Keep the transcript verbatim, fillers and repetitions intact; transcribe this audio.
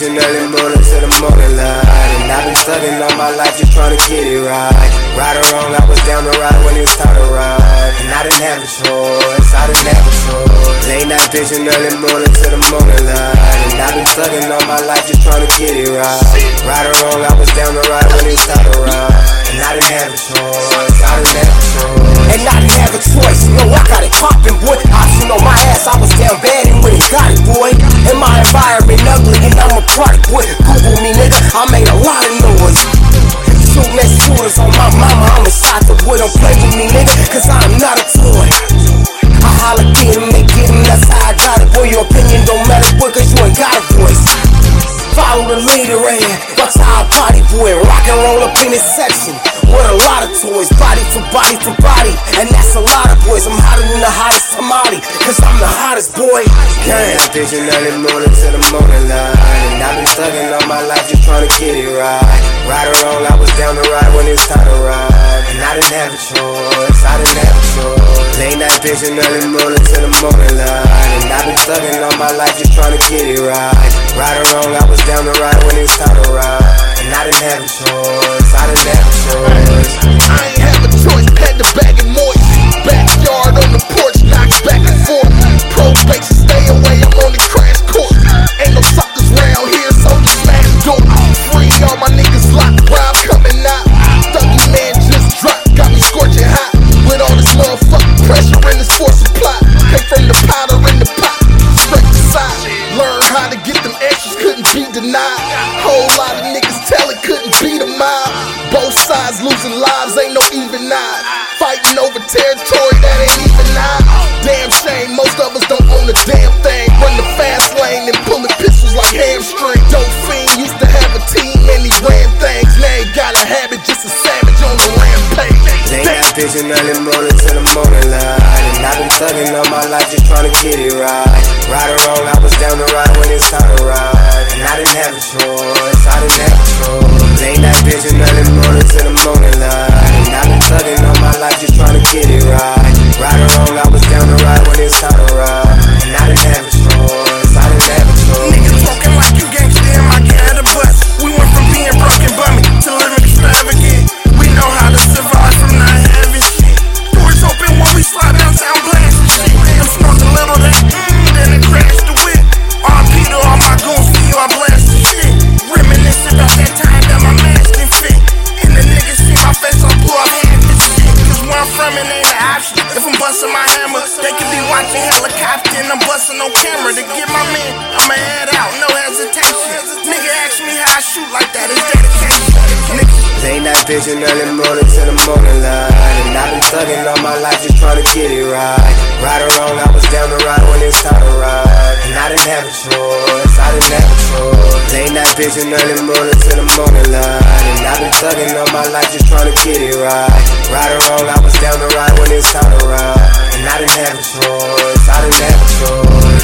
vision early morning to the morning light, and I've been studying all my life just trying to get it right. Right or wrong, I was down the ride when it was time to ride, and I didn't have a choice, I didn't have a choice. Late night vision early morning to the morning light, and I've been studying all my life just trying to get it right. Right or wrong, I was down the ride when it was time to ride, and I didn't have a choice, I didn't have a choice. And I didn't have a choice, no, I got it poppin', boy. Option on my ass, I was down bad and when it got it, boy. And my environment ugly and I'm a product, boy. Google me, nigga, I made a lot of noise. Shooting at shooters on my mama, I'm inside the wood. Don't play with me, nigga, cause I'm not a toy. I holler, get him, they get him, that's how I got it, boy. Your opinion don't matter, boy, cause you ain't got a voice. Follow the leader and watch how I party, boy. Rock and roll up in this section with a lot of toys, body for body for body, and that's a lot of boys. I'm hotter than the hottest Somali, cause I'm the hottest boy. Damn, vision early morning to the morning light, and I've been studying all my life just trying to get it right. Right or wrong, I was down the ride when it was time to ride, and I didn't have a choice, I didn't have a choice. Late night vision early morning to the morning light, and I've been studying all my life just trying to get it right. Right or wrong, I was down the ride when it was time to ride, and I didn't have a choice, I didn't have a choice. I ain't have a choice, had to bag it moist. Backyard on the porch, knocks back and forth. Probation, stay away, I'm on the crash course. Ain't no suckers round here, so just smash door. Free all my niggas locked, Rob coming out. Thuggy man just dropped, got me scorching hot. With all this motherfucking pressure and this force supply. Came from the powder in the pot, straight to side. Learn how to get them extras, couldn't be denied. Whole lot of niggas tell it couldn't beat a mile. Both sides losing lives, ain't no even eye. Fighting over territory that ain't even nine. Damn shame, most of us don't own a damn thing. Run the fast lane and pulling pistols like hamstring. Dope fiend used to have a team and he ran things. Now he got a habit, just a savage on the rampage. Late night vision early morning to the morning light, and I've been studying all my life just trying to get it right. Right or wrong, I was down the ride when it's time to ride, and I didn't have a choice, I didn't have a choice. Late night vision early morning to the morning light, and I've been studying all my life just trying to get it right. Right or wrong, I was down the ride when it's time to ride, and I didn't have a choice, I didn't have a choice. Niggas talking like you gangsta and my gang had a bus. We went from being broken bummy to living extravagant. We know how to survive from not having shit. Doors open when we slide downtown blasting shit. I'm smoking a little that mmm, then it crashed the whip. R P to all my goons, for you I blast the shit. Reminisce about that time that my mask didn't fit. And the niggas see my face, I'll pull up half this shit. Cause where I'm from it ain't an option. If I'm busting my hammer, they could be watching helicopter and I'm busting on camera. To get my man, I'ma head out, no hesitation. Nigga ask me how I shoot like that, it's dedication. Nigga. Late night vision early morning to the morning light, and I've been studying all my life just trying to get it right. Right or wrong, I was down the ride when it's time to ride, and I didn't have a choice, I didn't have a choice. Late night vision early morning to the morning light, and I've been studying all my life just trying to get it right. Right or wrong, I was down the ride when it's time to ride, and I didn't have a choice, I didn't have a choice.